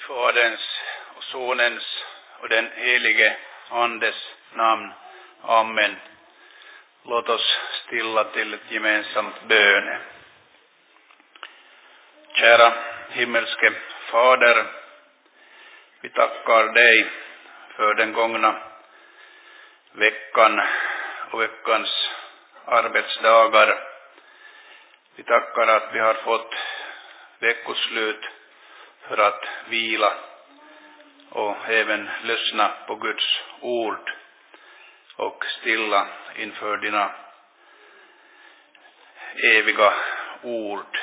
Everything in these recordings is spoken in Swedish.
Faderns och Sonens och den helige Andes namn. Amen. Låt oss stilla till ett gemensamt bön. Kära himmelske Fader, vi tackar dig för den gångna veckan och veckans arbetsdagar. Vi tackar att vi har fått veckoslut för att vila och även lyssna på Guds ord och stilla inför dina eviga ord.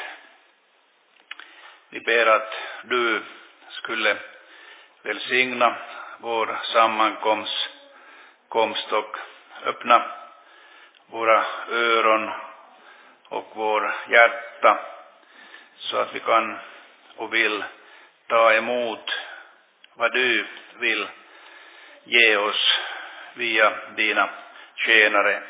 Vi ber att du skulle välsigna vår sammankomst och öppna våra öron och vår hjärta så att vi kan och vill ta emot vad du vill ge oss via dina tjänare.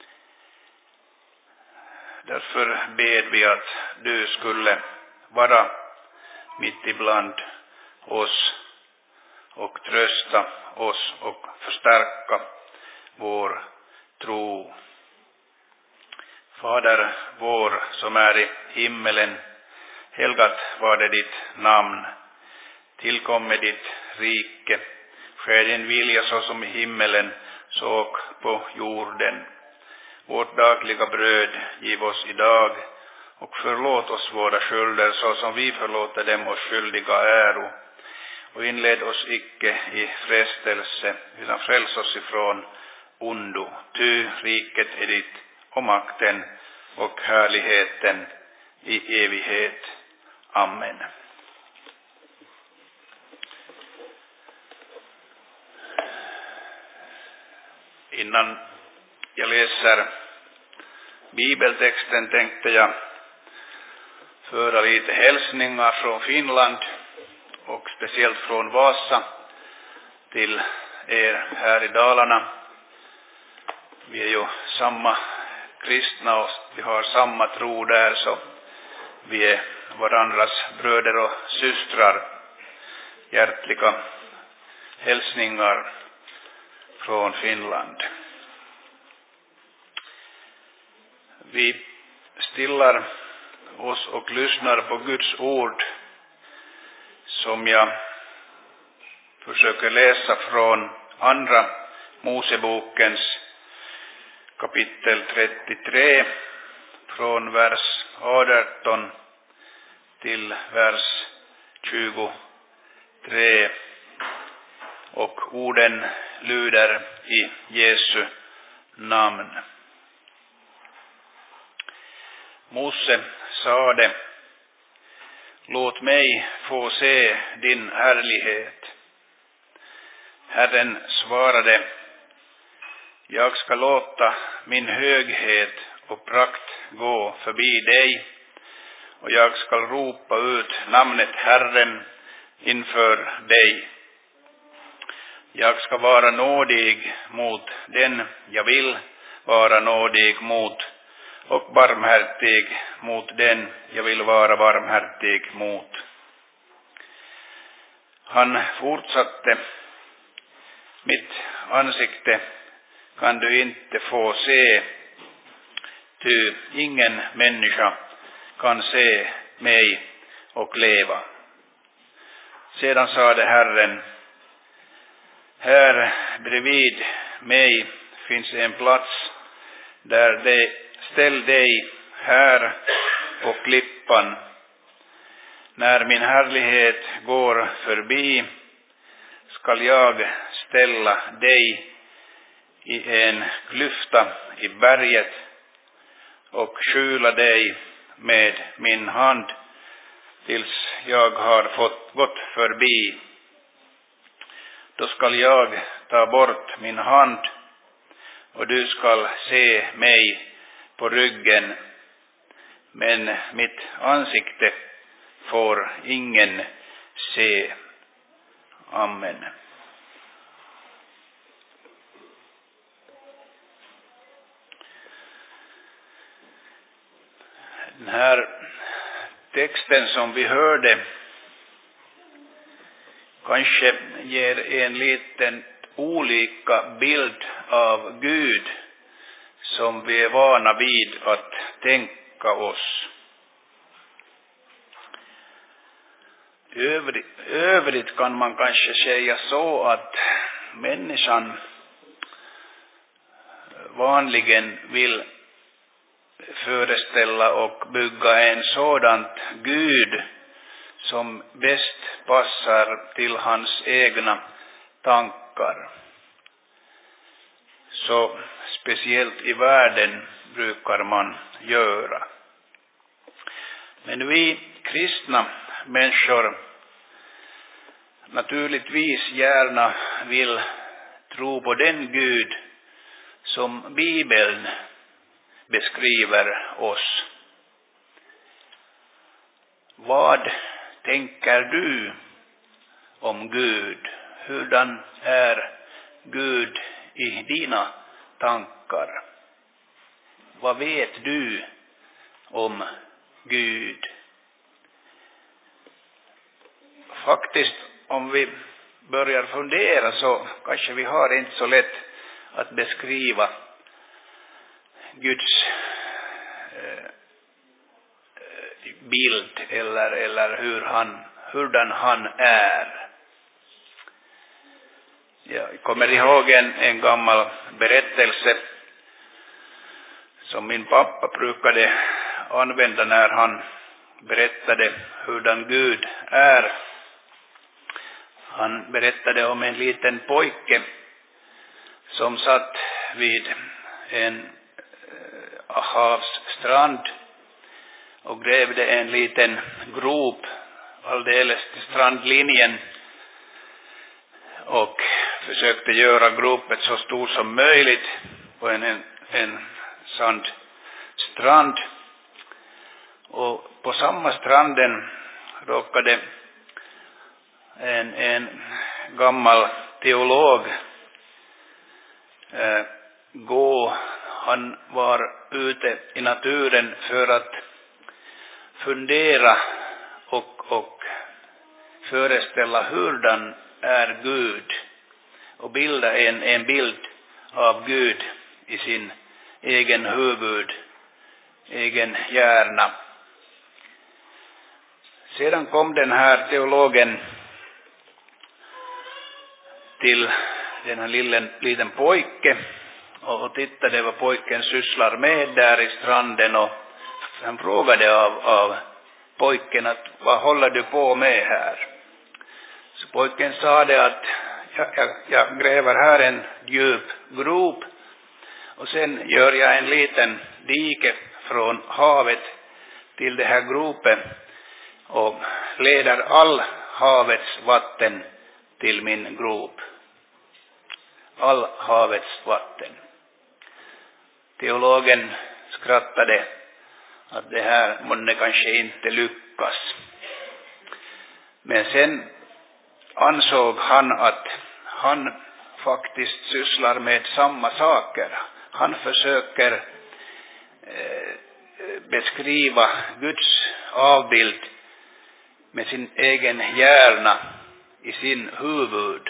Därför ber vi att du skulle vara mitt ibland oss och trösta oss och förstärka vår tro. Fader vår som är i himmelen, helgat var det ditt namn. Tillkomme ditt rike. Sker din vilja så som i himmelen, så och på jorden. Vårt dagliga bröd giv oss idag, och förlåt oss våra skulder så som vi förlåter dem oss skyldiga äro. Och inled oss icke i frestelse, utan fräls oss ifrån ondo. Ty riket är ditt och makten och härligheten i evighet. Amen. Innan jag läser bibeltexten tänkte jag föra lite hälsningar från Finland och speciellt från Vasa till er här i Dalarna. Vi är ju samma kristna och vi har samma tro där, så vi är varandras bröder och systrar. Hjärtliga hälsningar från Finland. Vi stillar oss och lyssnar på Guds ord som jag försöker läsa från andra Mosebokens kapitel 33 från vers 18 till vers 23, och orden lyder i Jesu namn. Mose sade: låt mig få se din härlighet. Herren svarade: jag ska låta min höghet och prakt gå förbi dig, och jag ska ropa ut namnet Herren inför dig. Jag ska vara nådig mot den jag vill vara nådig mot, och barmhärtig mot den jag vill vara barmhärtig mot. Han fortsatte: mitt ansikte kan du inte få se, ty ingen människa kan se mig och leva. Sedan sade Herren: här bredvid mig finns en plats, ställ dig här på klippan. När min härlighet går förbi skall jag ställa dig i en klyfta i berget och skyla dig med min hand tills jag har gått förbi. Då skall jag ta bort min hand, och du skall se mig på ryggen, men mitt ansikte får ingen se. Amen. Den här texten som vi hörde kanske ger en liten olika bild av Gud som vi är vana vid att tänka oss. Övrigt kan man kanske säga så att människan vanligen vill föreställa och bygga en sådant Gud som bäst passar till hans egna tankar. Så speciellt i världen brukar man göra. Men vi kristna människor naturligtvis gärna vill tro på den Gud som Bibeln beskriver oss. Vad tänker du om Gud? Hurdan är Gud i dina tankar? Vad vet du om Gud? Faktiskt, om vi börjar fundera så kanske vi har inte så lätt att beskriva Guds bild eller hurdan han är. Jag kommer ihåg en gammal berättelse som min pappa brukade använda när han berättade hurdan Gud är. Han berättade om en liten pojke som satt vid en havsstrand och grävde en liten grop alldeles till strandlinjen och försökte göra gropet så stor som möjligt på en sandstrand. Och på samma stranden råkade en gammal teolog gå. Han var ute i naturen för att fundera och föreställa hurdan är Gud och bilda en bild av Gud i sin egen huvud, egen hjärna. Sedan kom den här teologen till den här liten pojke och tittade vad pojken sysslar med där i stranden, och han frågade av pojken att vad håller du på med här? Så pojken sa det att jag gräver här en djup grop och sen gör jag en liten dike från havet till det här gropen och leder all havets vatten till min grop. All havets vatten. Teologen skrattade att det här måste kanske inte lyckas. Men sen ansåg han att han faktiskt sysslar med samma saker. Han försöker beskriva Guds avbild med sin egen hjärna i sin huvud.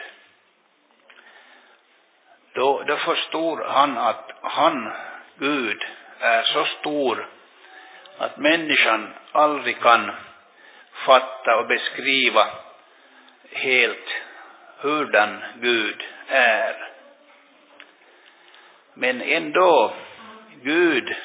Då förstår han att Gud, är så stor att människan aldrig kan fatta och beskriva helt hurdan Gud är. Men ändå, Gud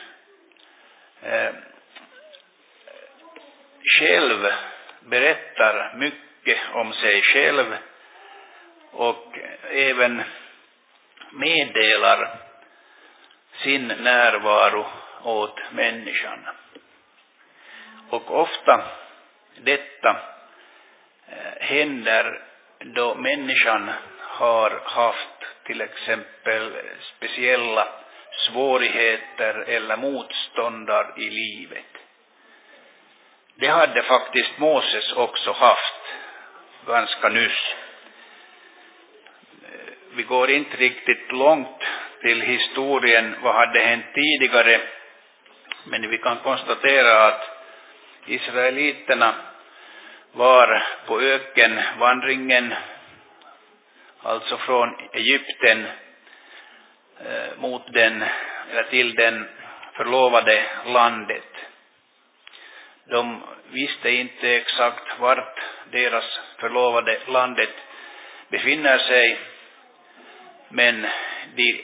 själv berättar mycket om sig själv och även meddelar sin närvaro åt människan. Och ofta detta händer då människan har haft till exempel speciella svårigheter eller motståndare i livet. Det hade faktiskt Moses också haft ganska nyss. Vi går inte riktigt långt till historien vad hade hänt tidigare, men vi kan konstatera att israeliterna var på ökenvandringen, alltså från Egypten mot till den förlovade landet. De visste inte exakt vart deras förlovade landet befinner sig, men de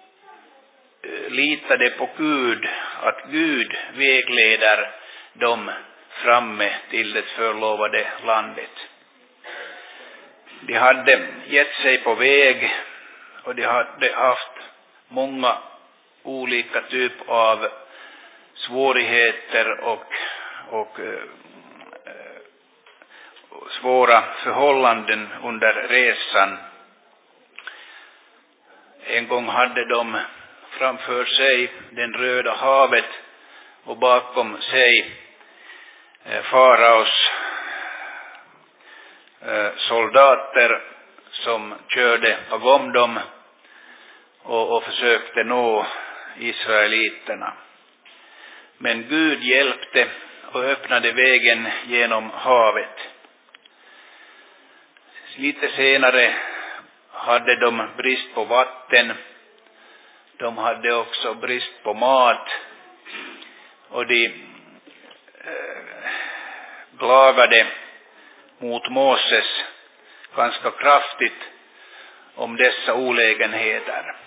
litade på Gud, att Gud vägleder dem framme till det förlovade landet. De hade gett sig på väg och de hade haft många olika typer av svårigheter och svåra förhållanden under resan. En gång hade de framför sig den Röda havet och bakom sig faraos soldater som körde bakom dem och försökte nå israeliterna. Men Gud hjälpte och öppnade vägen genom havet. Lite senare hade de brist på vatten. De hade också brist på mat. Och de klagade mot Moses ganska kraftigt om dessa olägenheter.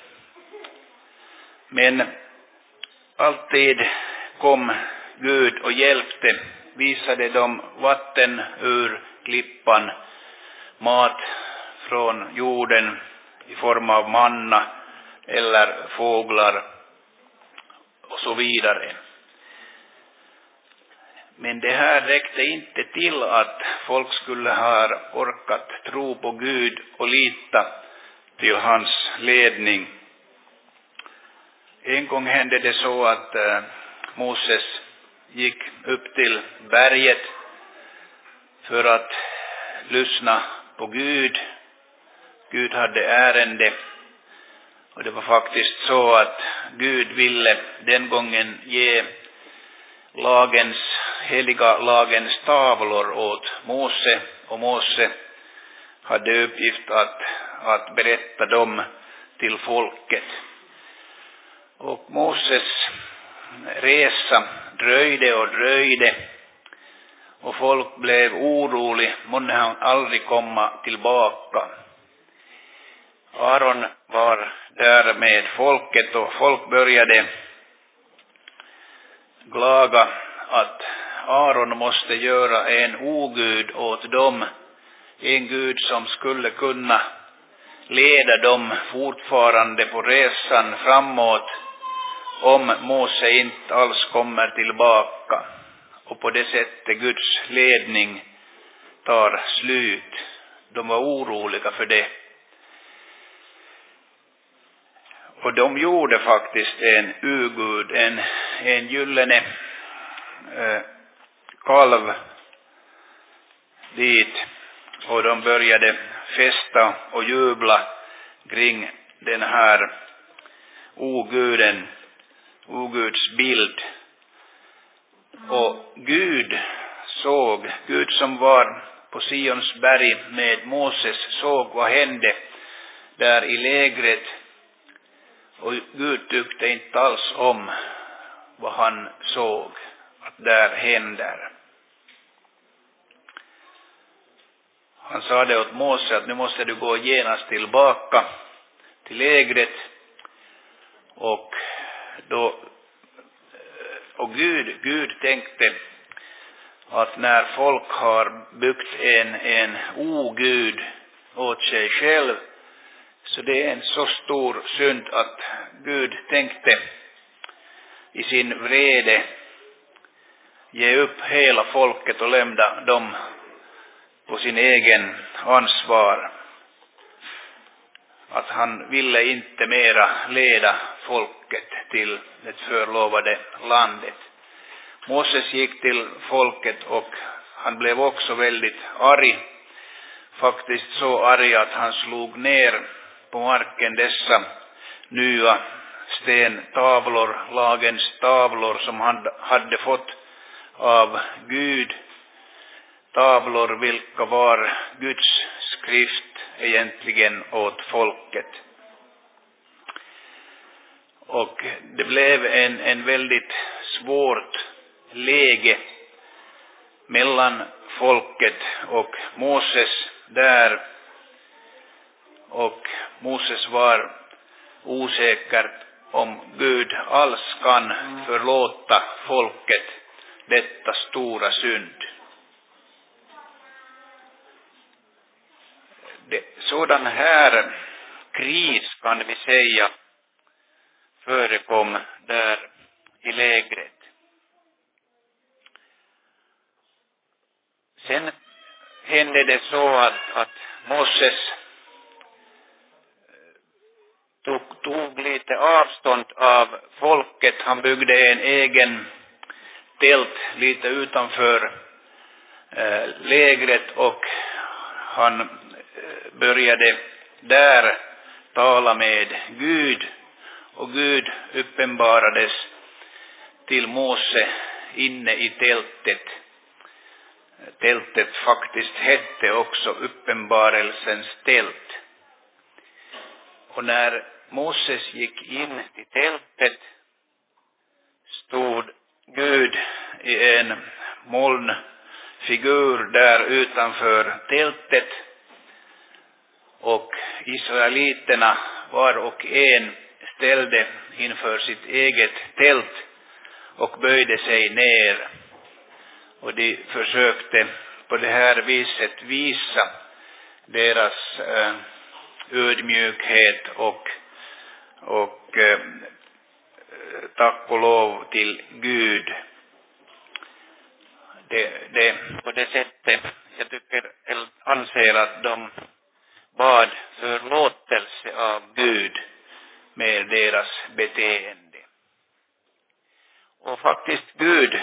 Men alltid kom Gud och hjälpte, visade dem vatten ur klippan, mat från jorden i form av manna eller fåglar och så vidare. Men det här räckte inte till att folk skulle ha orkat tro på Gud och lita till hans ledning. En gång hände det så att Moses gick upp till berget för att lyssna på Gud. Gud hade ärende, och det var faktiskt så att Gud ville den gången ge heliga lagens tavlor åt Mose, och Mose hade uppgift att berätta dem till folket. Och Moses resa dröjde och folk blev orolig, månne han aldrig komma tillbaka. Aaron var där med folket och folk började klaga att Aaron måste göra en ogud åt dem, en gud som skulle kunna leda dem fortfarande på resan framåt om Mose inte alls kommer tillbaka, och på det sättet Guds ledning tar slut. De var oroliga för det. Och de gjorde faktiskt en ugud, en gyllene kalv dit, och de började festa och jubla kring den här oguds bild. Och Gud som var på Sions berg med Moses, såg vad hände där i lägret, och Gud tyckte inte alls om vad han såg att där händer. Han sa det åt Mose att nu måste du gå genast tillbaka till lägret, och Gud tänkte att när folk har byggt en ogud åt sig själv, så det är en så stor synd att Gud tänkte i sin vrede ge upp hela folket och lämna dem på sin egen ansvar. Att han ville inte mera leda folket till det förlovade landet. Moses gick till folket och han blev också väldigt arg. Faktiskt så arg att han slog ner på marken dessa nya stentavlor, lagens tavlor som han hade fått av Gud. tavlor vilka var Guds skrift egentligen åt folket. Och det blev en väldigt svårt läge mellan folket och Moses där. Och Moses var osäker om Gud alls kan förlåta folket detta stora synd. Sådan här kris kan vi säga förekom där i lägret. Sen hände det så att Moses tog lite avstånd av folket. Han byggde en egen tält lite utanför lägret och han började där tala med Gud. Och Gud uppenbarades till Mose inne i tältet. Tältet faktiskt hette också uppenbarelsens tält. Och när Moses gick in i tältet stod Gud i en molnfigur där utanför tältet. Och israeliterna var och en ställde inför sitt eget tält och böjde sig ner. Och de försökte på det här viset visa deras ödmjukhet och tack och lov till Gud. Det på det sättet jag anser att de bad förlåtelse av Gud med deras beteende. Och faktiskt Gud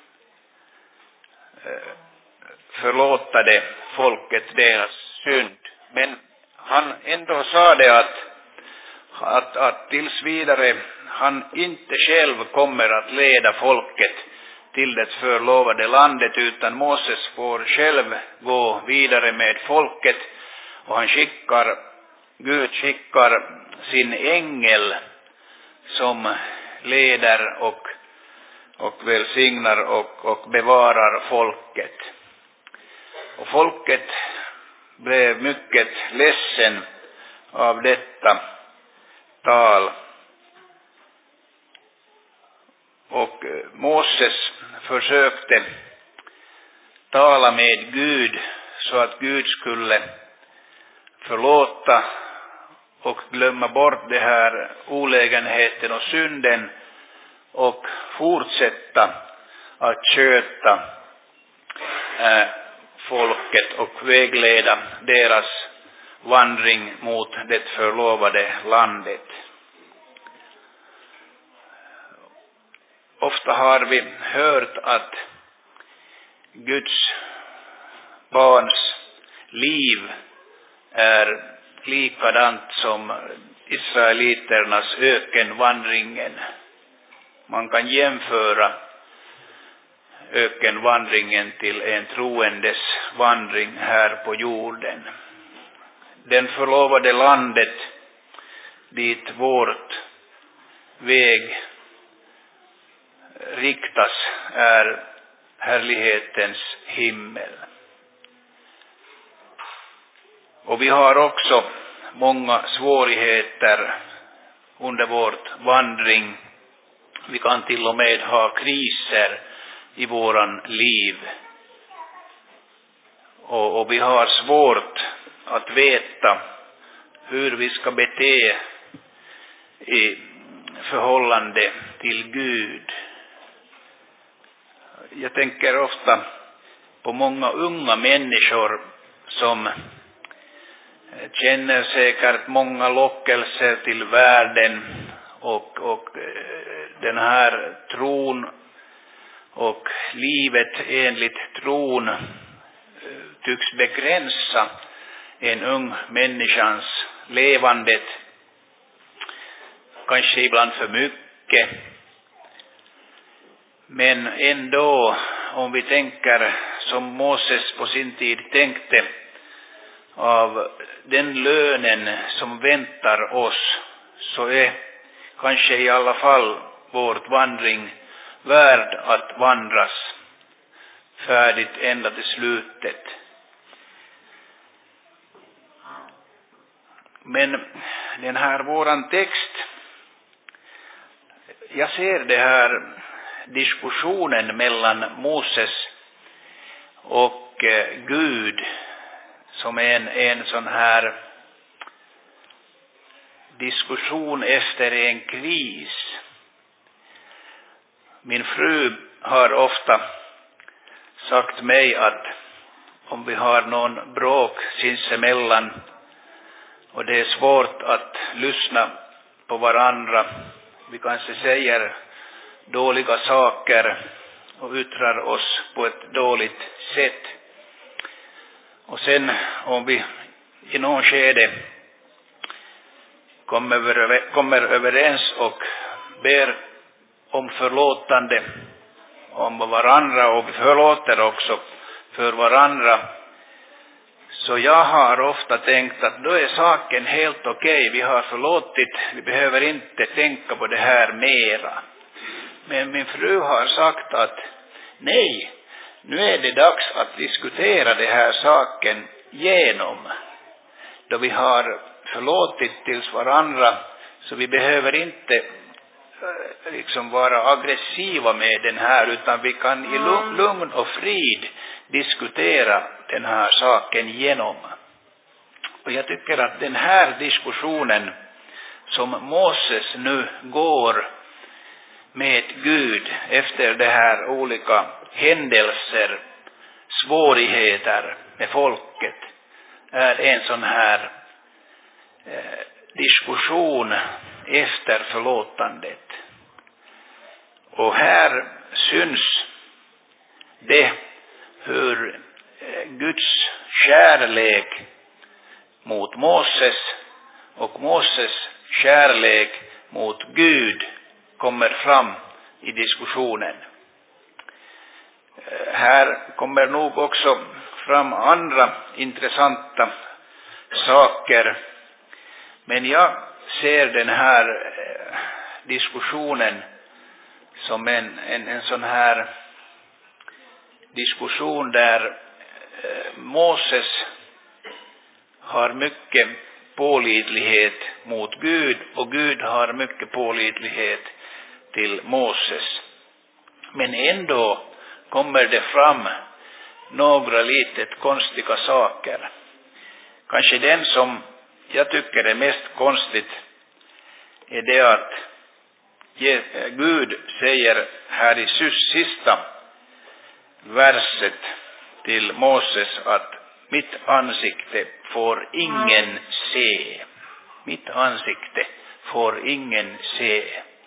förlåtade folket deras synd. Men han ändå sa det att tills vidare han inte själv kommer att leda folket till det förlovade landet, utan Moses får själv gå vidare med folket. Och Gud skickar sin ängel som leder och välsignar och bevarar folket. Och folket blev mycket ledsen av detta tal. Och Moses försökte tala med Gud så att Gud skulle förlåta och glömma bort det här olägenheten och synden och fortsätta att sköta folket och vägleda deras vandring mot det förlovade landet. Ofta har vi hört att Guds barns liv är likadant som israeliternas ökenvandringen. Man kan jämföra ökenvandringen till en troendes vandring här på jorden. Den förlovade landet dit vårt väg riktas är härlighetens himmel. Och vi har också många svårigheter under vårt vandring. Vi kan till och med ha kriser i våran liv. Och vi har svårt att veta hur vi ska bete i förhållande till Gud. Jag tänker ofta på många unga människor som känner säkert många lockelser till världen och den här tron och livet enligt tron tycks begränsa en ung människans levandet, kanske ibland för mycket. Men ändå om vi tänker som Moses på sin tid tänkte, av den lönen som väntar oss, så är kanske i alla fall vårt vandring värd att vandras färdigt ända till slutet. Men den här våran text, jag ser det här diskussionen mellan Moses och Gud som en sån här diskussion efter en kris. Min fru har ofta sagt mig att om vi har någon bråk sinsemellan och det är svårt att lyssna på varandra, vi kanske säger dåliga saker och yttrar oss på ett dåligt sätt, och sen om vi i någon skede kommer överens och ber om förlåtande om varandra och vi förlåter också för varandra, så jag har ofta tänkt att då är saken helt okej. Vi har förlåtit, vi behöver inte tänka på det här mera. Men min fru har sagt att nej, nu är det dags att diskutera det här saken genom. Då vi har förlåtit till varandra, så vi behöver inte liksom vara aggressiva med den här, utan vi kan i lugn och frid diskutera den här saken genom. Och jag tycker att den här diskussionen som Moses nu går med Gud efter det här olika händelser, svårigheter med folket, är en sån här diskussion efter förlåtandet. Och här syns det hur Guds kärlek mot Moses och Moses kärlek mot Gud kommer fram i diskussionen. Här kommer nog också fram andra intressanta saker, men jag ser den här diskussionen som en sån här diskussion där Moses har mycket pålitlighet mot Gud och Gud har mycket pålitlighet till Moses. Men ändå kommer det fram några litet konstiga saker. Kanske den som jag tycker är mest konstigt är det att Gud säger här i sista verset till Moses att mitt ansikte får ingen se. Mitt ansikte får ingen se.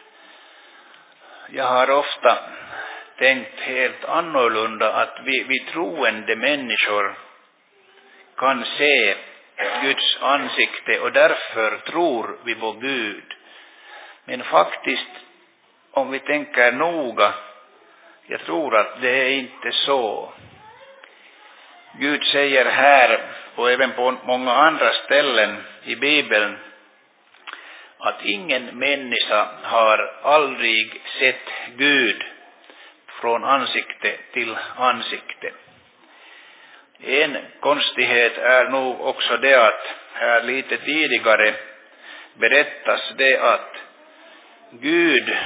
Jag har ofta tänkt helt annorlunda att vi troende människor kan se Guds ansikte och därför tror vi på Gud. Men faktiskt, om vi tänker noga, jag tror att det är inte så. Gud säger här och även på många andra ställen i Bibeln att ingen människa har aldrig sett Gud från ansikte till ansikte. En konstighet är nog också det att här lite tidigare berättas det att Gud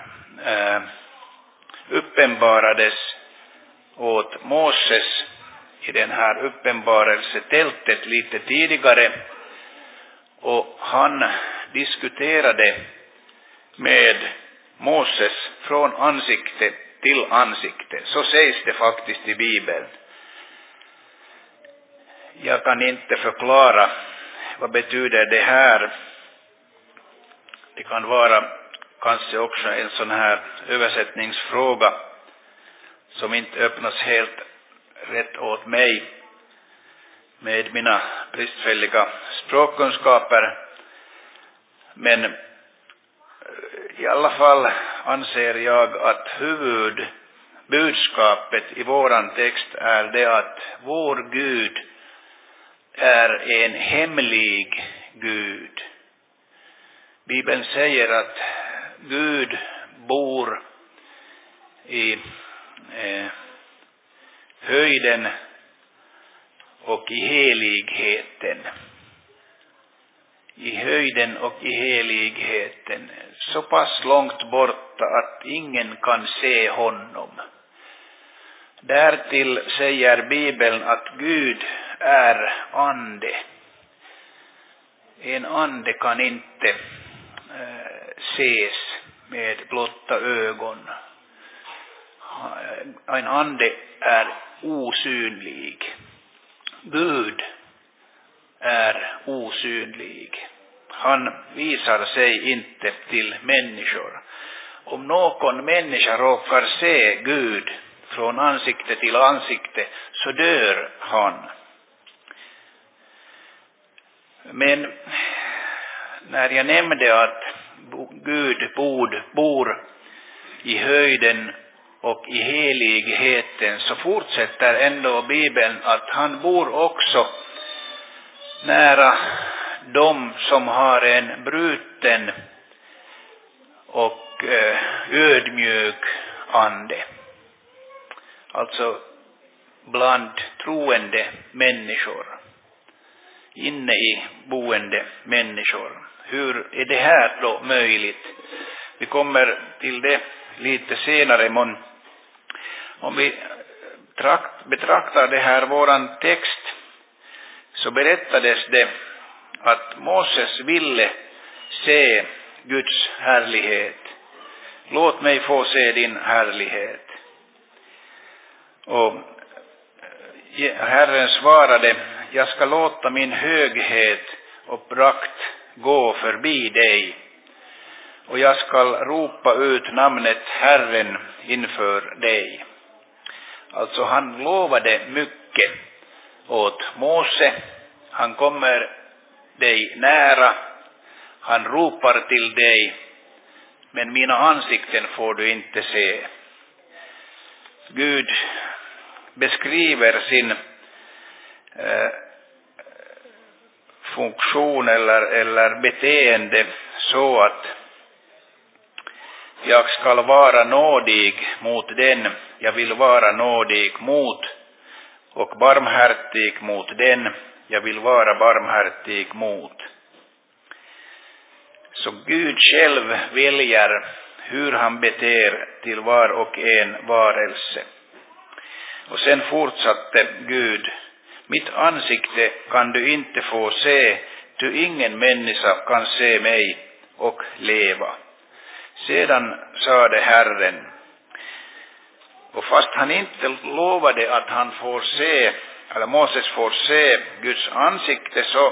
uppenbarades åt Moses i den här uppenbarelsetältet lite tidigare, och han diskuterade med Moses från ansikte till ansikte. Så sägs det faktiskt i Bibeln. Jag kan inte förklara vad betyder det här. Det kan vara kanske också en sån här översättningsfråga som inte öppnas helt rätt åt mig med mina bristfälliga språkkunskaper. Men i alla fall anser jag att budskapet i våran text är det att vår Gud är en hemlig Gud. Bibeln säger att Gud bor i höjden och i heligheten. I höjden och i heligheten. Så pass långt borta att ingen kan se honom. Därtill säger Bibeln att Gud är ande. En ande kan inte ses med blotta ögon. En ande är osynlig. Gud är osynlig. Han visar sig inte till människor. Om någon människa råkar se Gud från ansikte till ansikte så dör han. Men när jag nämnde att Gud bor i höjden och i heligheten så fortsätter ändå Bibeln att han bor också nära de som har en bruten och ödmjuk ande. Alltså bland troende människor. Inne i boende människor. Hur är det här då möjligt? Vi kommer till det lite senare. Men om vi betraktar det här våran text så berättades det att Moses ville se Guds härlighet. Låt mig få se din härlighet. Och Herren svarade, jag ska låta min höghet och prakt gå förbi dig. Och jag ska ropa ut namnet Herren inför dig. Alltså han lovade mycket åt Mose. Han kommer dig nära. Han ropar till dig. Men mina ansikten får du inte se. Gud beskriver sin funktion eller beteende så att jag ska vara nådig mot den jag vill vara nådig mot och barmhärtig mot den jag vill vara barmhärtig mot. Så Gud själv väljer hur han beter till var och en varelse. Och sen fortsatte Gud, mitt ansikte kan du inte få se, ty ingen människa kan se mig och leva. Sedan sade Herren, och fast han inte lovade att han får se, eller Moses får se Guds ansikte, så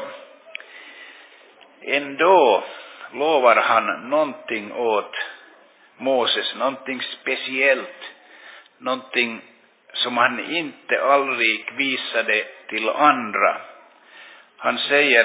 ändå lovar han någonting åt Moses, någonting speciellt, någonting som han inte aldrig visade till andra. Han säger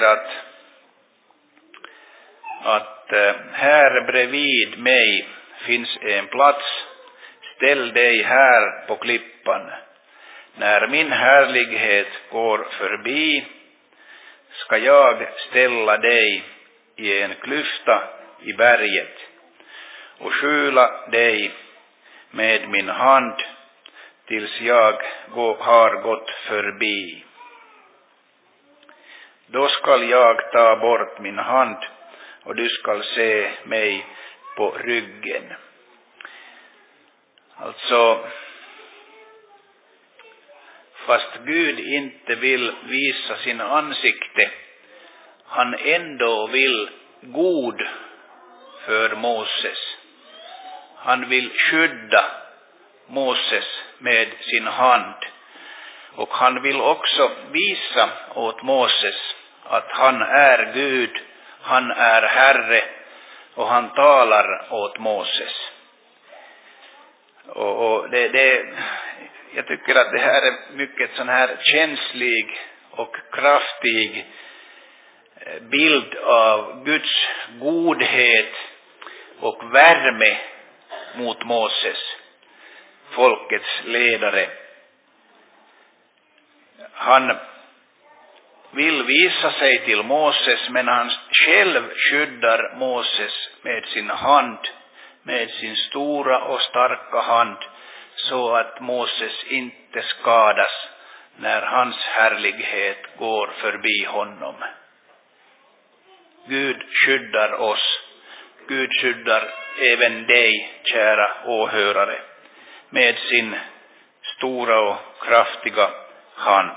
att här bredvid mig finns en plats. Ställ dig här på klippan. När min härlighet går förbi ska jag ställa dig i en klyfta i berget och skjula dig med min hand tills jag har gått förbi. Då skall jag ta bort min hand och du skall se mig på ryggen. Alltså, fast Gud inte vill visa sin ansikte, han ändå vill god för Moses. Han vill skydda Moses med sin hand. Och han vill också visa åt Moses att han är Gud, han är Herre och han talar åt Moses. Och jag tycker att det här är mycket sån här känslig och kraftig bild av Guds godhet och värme mot Moses. folkets ledare. Han vill visa sig till Moses, men han själv skyddar Moses med sin hand, med sin stora och starka hand, så att Moses inte skadas när hans härlighet går förbi honom. Gud skyddar oss. Gud skyddar även dig, kära åhörare, med sin stora och kraftiga hand.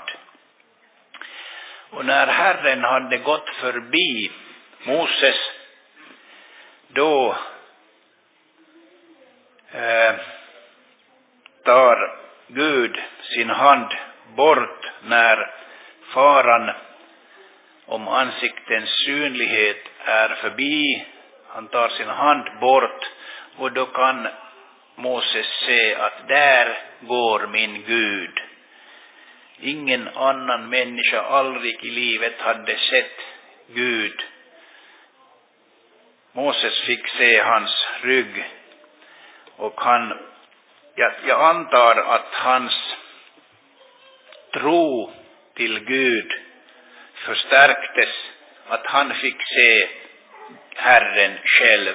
Och när Herren hade gått förbi Moses, då tar Gud sin hand bort när faran om ansiktens synlighet är förbi. Han tar sin hand bort, och då kan Moses se att där går min Gud. Ingen annan människa aldrig i livet hade sett Gud. Moses fick se hans rygg, och jag antar att hans tro till Gud förstärktes, att han fick se Herren själv.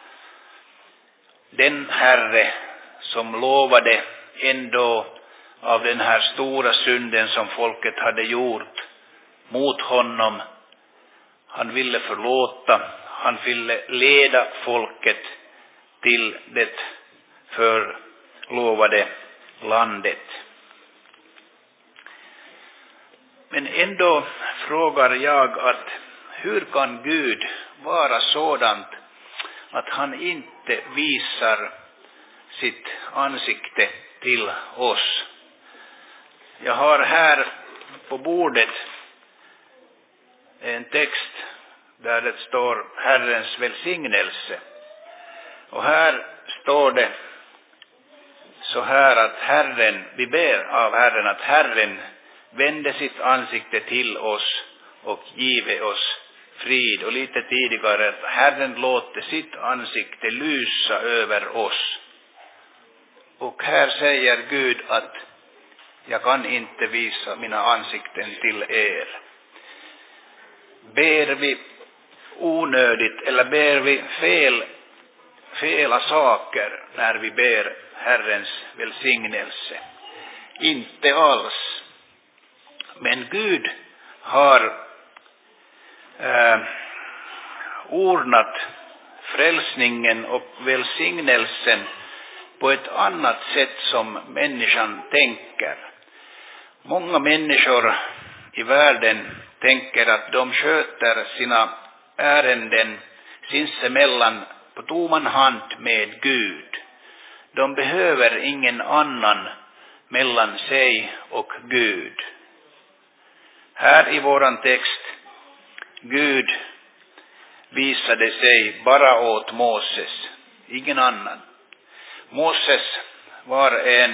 Den Herre som lovade ändå av den här stora synden som folket hade gjort mot honom. Han ville förlåta, han ville leda folket till det förlovade landet. Men ändå frågar jag att hur kan Gud vara sådant att han inte visar sitt ansikte till oss? Jag har här på bordet en text där det står Herrens välsignelse. Och här står det så här att vi ber av Herren att Herren vände sitt ansikte till oss och give oss frid. Och lite tidigare att Herren låter sitt ansikte lysa över oss. Och här säger Gud att jag kan inte visa mina ansikten till er. Ber vi onödigt eller ber vi fela saker när vi ber Herrens välsignelse? Inte alls. Men Gud har ordnat frälsningen och välsignelsen på ett annat sätt som människan tänker. Många människor i världen tänker att de sköter sina ärenden sinsemellan på tomman hand med Gud. De behöver ingen annan mellan sig och Gud. Här i våran text, Gud visade sig bara åt Moses, ingen annan. Moses var en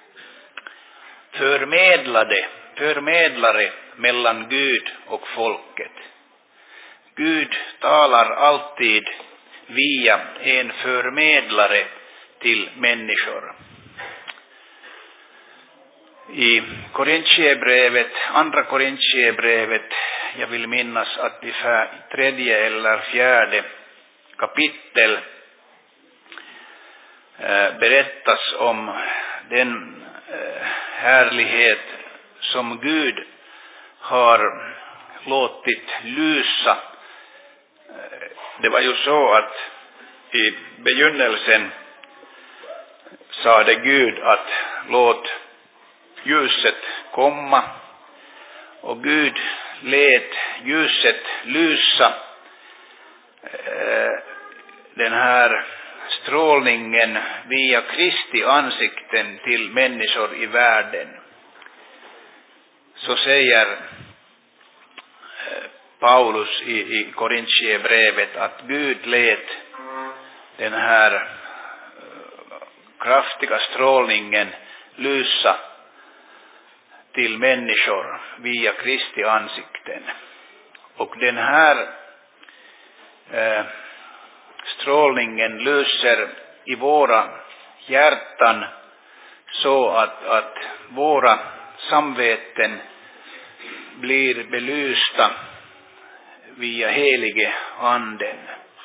förmedlare mellan Gud och folket. Gud talar alltid via en förmedlare till människor. I andra Korintierbrevet, jag vill minnas att i 3:e eller 4:e kapitel berättas om den härlighet som Gud har låtit lysa. Det var ju så att i begynnelsen sade Gud att låt ljuset komma, och Gud lät ljuset lysa. Den här strålningen via Kristi ansikten till människor i världen. Så säger Paulus i Korintierbrevet att Gud lät den här kraftiga strålningen lysa till människor via Kristi ansikten. Och den här strålningen lyser i våra hjärtan så att våra samveten blir belysta via helige anden.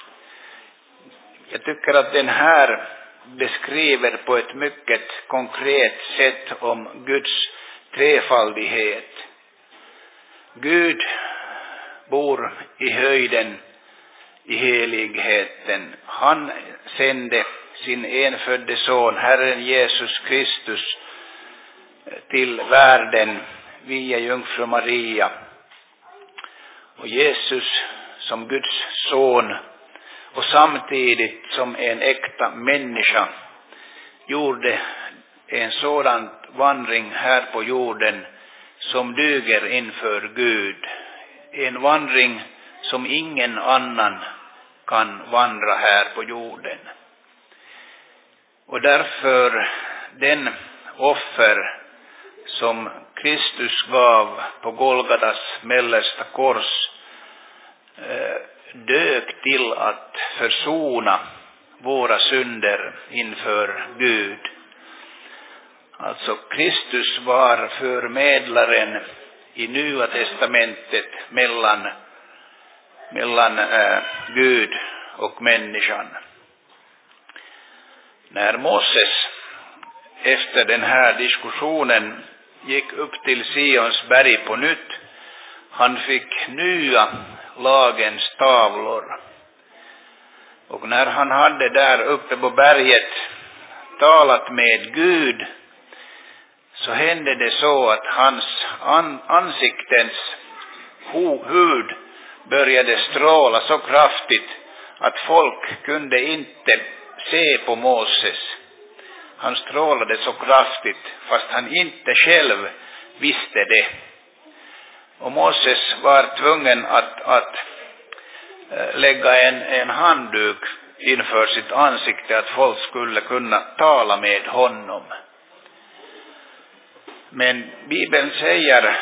Jag tycker att den här beskriver på ett mycket konkret sätt om Guds trefaldighet. Gud bor i höjden, i heligheten. Han sände sin enfödde son, Herren Jesus Kristus, till världen via jungfru Maria. Och Jesus som Guds son och samtidigt som en äkta människa gjorde en sådan vandring här på jorden som duger inför Gud. En vandring som ingen annan kan vandra här på jorden. Och därför den offer som Kristus gav på Golgatas mellersta kors dök till att försona våra synder inför Gud. Alltså Kristus var förmedlaren i Nya testamentet mellan Gud och människan. När Moses efter den här diskussionen gick upp till Sions berg på nytt, han fick nya lagens tavlor. Och när han hade där uppe på berget talat med Gud, så hände det så att hans ansiktens hud började stråla så kraftigt att folk kunde inte se på Moses. Han strålade så kraftigt fast han inte själv visste det. Och Moses var tvungen att lägga en handduk inför sitt ansikte att folk skulle kunna tala med honom. Men Bibeln säger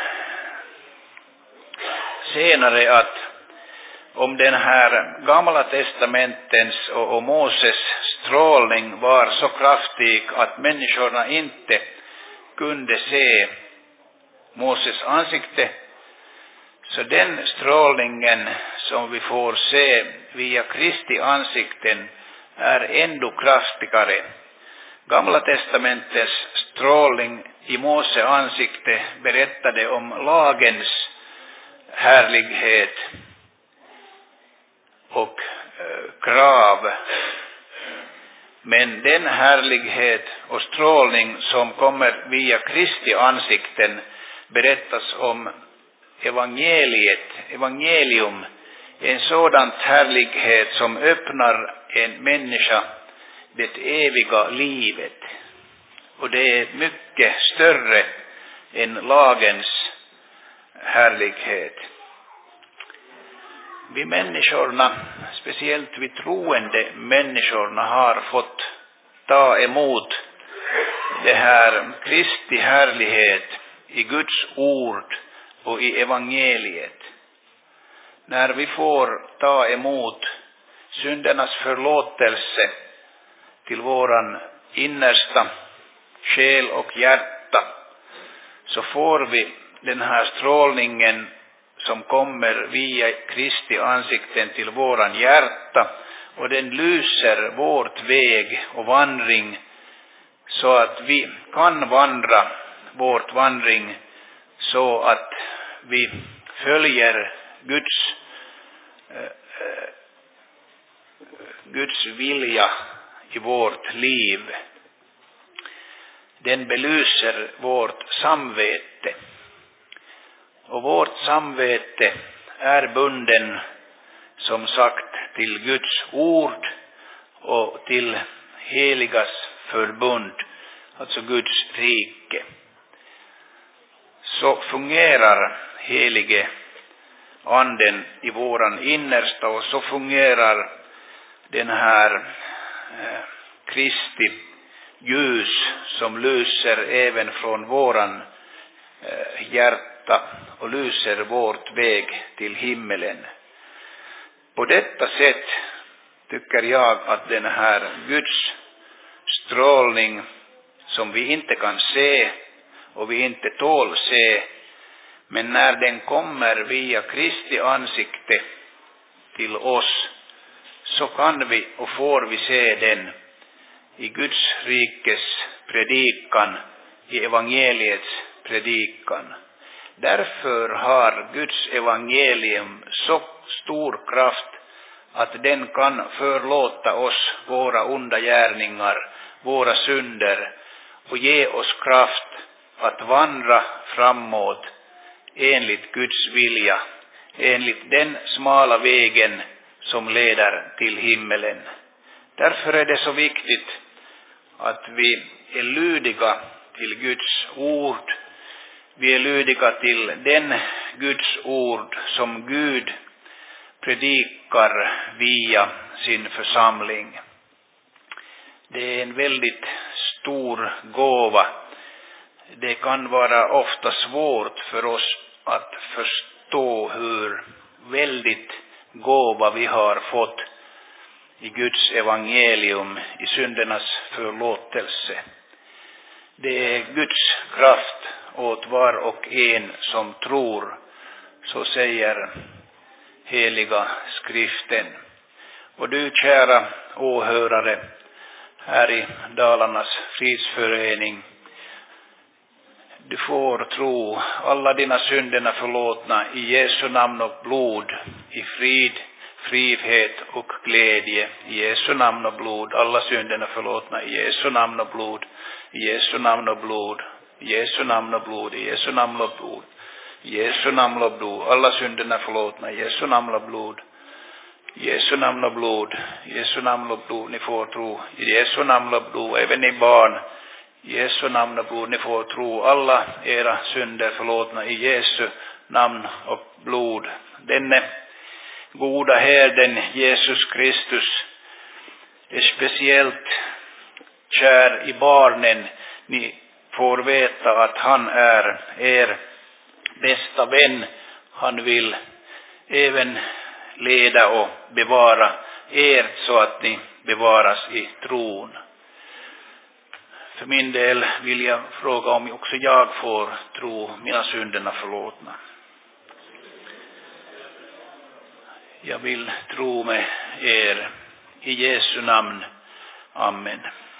senare att om den här gamla testamentens och Moses strålning var så kraftig att människorna inte kunde se Moses ansikte, så den strålningen som vi får se via Kristi ansikten är ändå kraftigare. Gamla testamentets strålning i Mose ansikte berättade om lagens härlighet och krav. Men den härlighet och strålning som kommer via Kristi ansikten berättas om evangelium, en sådan härlighet som öppnar en människa det eviga livet. Och det är mycket större än lagens härlighet. Vi människorna, speciellt vi troende människorna, har fått ta emot det här Kristi härlighet i Guds ord och i evangeliet. När vi får ta emot syndernas förlåtelse till våran innersta själ och hjärta, så får vi den här strålningen som kommer via Kristi ansikten till våran hjärta, och den lyser vårt väg och vandring så att vi kan vandra vårt vandring så att vi följer Guds vilja i vårt liv. Den belyser vårt samvete. Och vårt samvete är bunden, som sagt, till Guds ord och till heligas förbund, alltså Guds rike. Så fungerar helige anden i våran innersta, och så fungerar den här Kristi ljus som lyser även från våran hjärta och lyser vårt väg till himmelen. På detta sätt tycker jag att den här Guds strålning som vi inte kan se och vi inte tål se, men när den kommer via Kristi ansikte till oss, så kan vi och får vi se den i Guds rikes predikan, i evangeliets predikan. Därför har Guds evangelium så stor kraft att den kan förlåta oss våra onda gärningar, våra synder, och ge oss kraft att vandra framåt enligt Guds vilja, enligt den smala vägen som leder till himmelen. Därför är det så viktigt att vi är lydiga till Guds ord. Vi är lydiga till den Guds ord som Gud predikar via sin församling. Det är en väldigt stor gåva. Det kan vara ofta svårt för oss att förstå hur väldigt gåva vi har fått i Guds evangelium, i syndernas förlåtelse. Det är Guds kraft åt var och en som tror, så säger heliga skriften. Och du, kära åhörare här i Dalarnas fridsförening, du får tro alla dina synderna förlåtna i Jesu namn och blod, i frid, frihet och glädje, i Jesu namn och blod, alla synderna förlåtna i Jesu namn och blod, i Jesu namn och blod, i Jesu namn och blod, i Jesu namn och blod, i Jesu namn och blod, alla synderna förlåtna i Jesu namn och blod, i Jesu namn och blod, i Jesu namn och blod, ni får tro, i Jesu namn och blod, även ni barn, i Jesu namn och blod, ni får tro, alla era synder förlåtna i Jesu namn och blod. Denne goda herden Jesus Kristus är speciellt kär i barnen. Ni får veta att han är er bästa vän. Han vill även leda och bevara er så att ni bevaras i tron. För min del vill jag fråga om också jag får tro mina synderna förlåtna. Jag vill tro med er i Jesu namn. Amen.